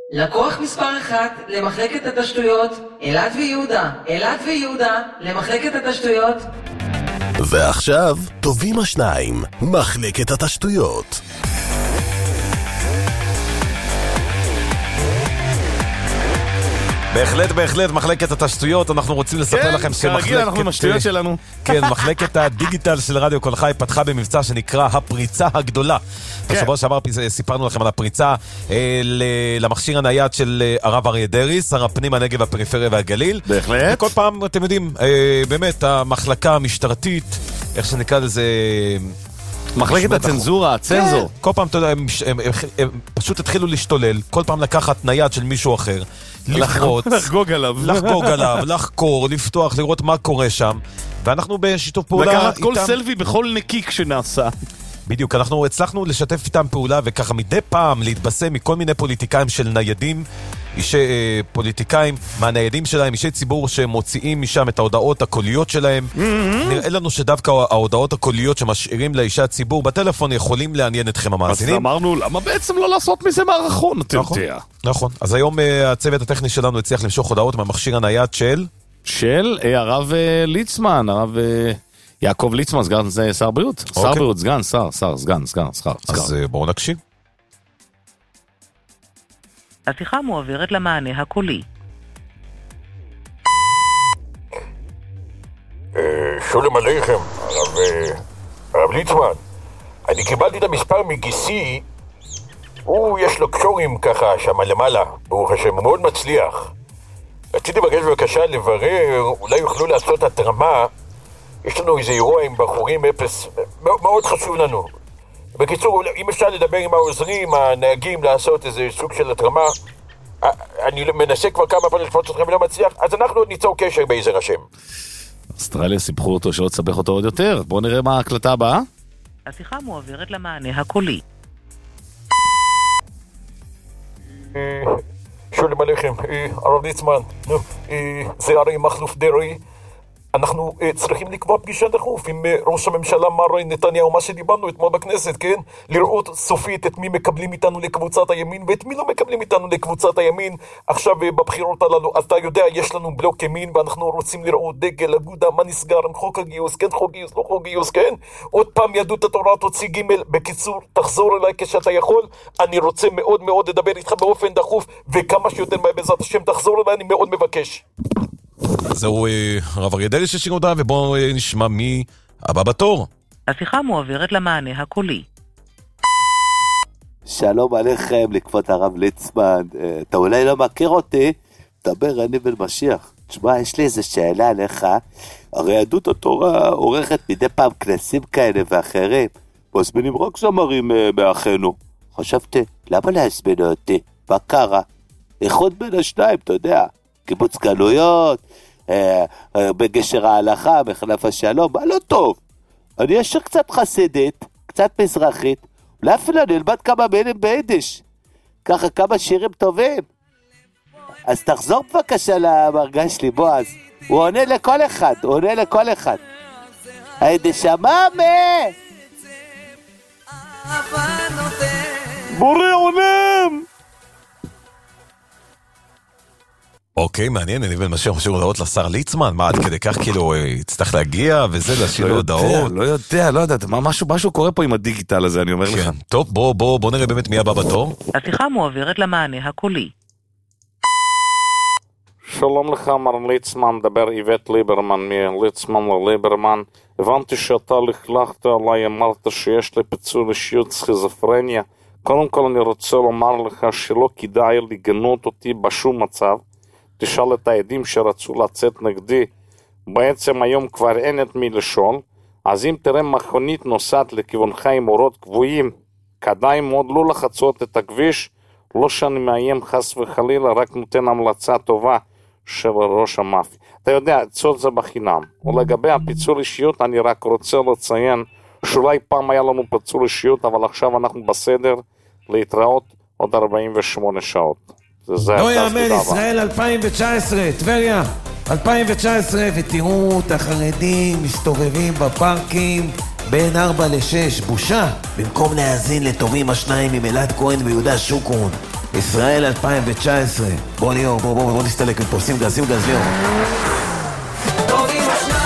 לקוח מספר 1 למחלקת התשתיות, אלעד ויהודה. אלעד ויהודה למחלקת התשתיות. ועכשיו, טובים השניים, מחלקת התשתיות. בהחלט, מחלקת התשתיות, אנחנו רוצים לספר לכם כרגיל אנחנו עם השטויות שלנו. כן, מחלקת הדיגיטל של רדיו קול חי פתחה במבצע שנקרא הפריצה הגדולה. בשבוע שעבר סיפרנו לכם על הפריצה למכשיר הנייד של הרב אריה דרעי, שר הפנים, הנגב, הפריפריה והגליל. בהחלט. וכל פעם, אתם יודעים, באמת, המחלקה המשטרתית, איך שנקרא לזה... מחלקת הצנזורה, הצנזור. כל פעם, אתה יודע, הם פשוט התחילו להשתולל, כל פעם לקחת נייד של מישהו אחר, לפרוץ, לחגוג עליו, לחקור, לפתוח, לראות מה קורה שם, ואנחנו בשיתוף פעולה לקחת כל סלפי בכל נקיק שנעשה. בדיוק, אנחנו הצלחנו לשתף איתם פעולה, וככה מדי פעם להתבשם מכל מיני פוליטיקאים של ניידים, פוליטיקאים מהניידים שלהם, אישי ציבור שמוציאים משם את ההודעות הקוליות שלהם. נראה לנו שדווקא ההודעות הקוליות שמשאירים לאישי הציבור בטלפון יכולים לעניין אתכם המאזינים. אז אמרנו, למה בעצם לא לעשות מזה מערכון, אתה יודע? נכון, אז היום הצוות הטכני שלנו הצליח למשוך הודעות מהמכשיר הנייד של הרב ליצמן, הרב יעקב ליצמן, סגן שר בריאות. שר בריאות, סגן, סגן. אז בואו נקשיב. השיחה מועברת למענה הקולי. שולם עליכם, הרב ליצמן. אני קיבלתי את המספר מגיסי. הוא יש לו קשורים ככה שם למעלה, ברוך השם, הוא מאוד מצליח. רציתי לבקש בבקשה לברר, אולי יוכלו לעשות התרמה. יש לנו איזה אירוע עם בחורים אפס, מאוד חשוב לנו. בקיצור, אם אפשר לדבר עם העוזרים, הנהגים, לעשות איזה סוג של התרמה, אני מנסה כבר כמה פעמים לפנות אתכם ולא מצליח, אז אנחנו ניצור קשר בעזר השם. אוסטרליה סיפחו אותו שלא תסבך אותו עוד יותר. בואו נראה מה ההקלטה הבאה. השיחה מועברת למענה הקולי. שולם עליכם, הרב ליצמן, זה הרי מחלוף דרעי. אנחנו צריכים לקבוע פגישה דחוף עם ראש הממשלה מר נתניהו, מה שדיברנו אתמול בכנסת, כן? לראות סופית את מי מקבלים איתנו לקבוצת הימין ואת מי לא מקבלים איתנו לקבוצת הימין. עכשיו בבחירות הללו, אתה יודע, יש לנו בלוק ימין ואנחנו רוצים לראות דגל, אגודה, מה נסגר עם חוק הגיוס, כן חוק גיוס, לא חוק גיוס, כן? עוד פעם יהדות התורה תוציא ג'. בקיצור, תחזור אליי כשאתה יכול, אני רוצה מאוד מאוד לדבר איתך באופן דחוף, וכמה שיותר בעזרת השם תחזור אליי, אני מאוד מבקש. זהו הרב אריה דרעי ששיג הודעה, ובואו נשמע מי הבא בתור. השיחה מועברת למענה הקולי. שלום עליכם, לכבוד הרב ליצמן. אתה אולי לא מכיר אותי, דבר אני בן משיח. תשמע, יש לי איזו שאלה עליך. הרי יהדות התורה עורכת מדי פעם כנסים כאלה ואחרים, מזמינים רק זמרים מאחינו. חשבתי, למה להזמין אותי? מה קרה? איחוד בין השניים, אתה יודע, קיבוץ גלויות, בגשר ההלכה, מחלף השלום, מה לא טוב? אני אשר קצת חסידית, קצת מזרחית, אולי אפילו נלמד כמה מילים ביידיש, ככה כמה שירים טובים. אז תחזור בבקשה למרגש לי, בועז, הוא עונה לכל אחד, היידיש המאמה! בורא עונם! אוקיי, מעניין, אני בן משיח משאיר הודעות לשר ליצמן, מה עד כדי כך כאילו יצטרך להגיע וזה, להשאיר לו הודעות? לא יודע, משהו קורה פה עם הדיגיטל הזה, אני אומר לך. טוב, בוא נראה באמת מי הבא בתור. השיחה מועברת למענה הקולי. שלום לך מר ליצמן, דבר איבט ליברמן מליצמן לליברמן. הבנתי שאתה לכלכת עליי, אמרת שיש לי פיצול אישיות סכיזופרניה. קודם כל אני רוצה לומר לך שלא כדאי לגנות אותי בשום מצב. תשאל את העדים שרצו לצאת נגדי, בעצם היום כבר אין את מי לשאול, אז אם תראה מכונית נוסעת לכיוונך עם אורות קבועים, כדאי מאוד לא לחצות את הכביש, לא שאני מאיים חס וחלילה, רק נותן המלצה טובה של ראש המאפיה. אתה יודע, עצות זה בחינם. ולגבי הפיצול אישיות, אני רק רוצה לציין שאולי פעם היה לנו פיצול אישיות, אבל עכשיו אנחנו בסדר להתראות עוד 48 שעות. לא יאמן, ישראל 2019, טבריה 2019, ותראו את החרדים מסתובבים בפארקים בין 4 ל-6, בושה. במקום להאזין לטובים השניים עם אלעד כהן ויהודה שוקרון, ישראל 2019. בוא ליאור, בוא נסתלק מפה, שים גז ליאור. טובים השניים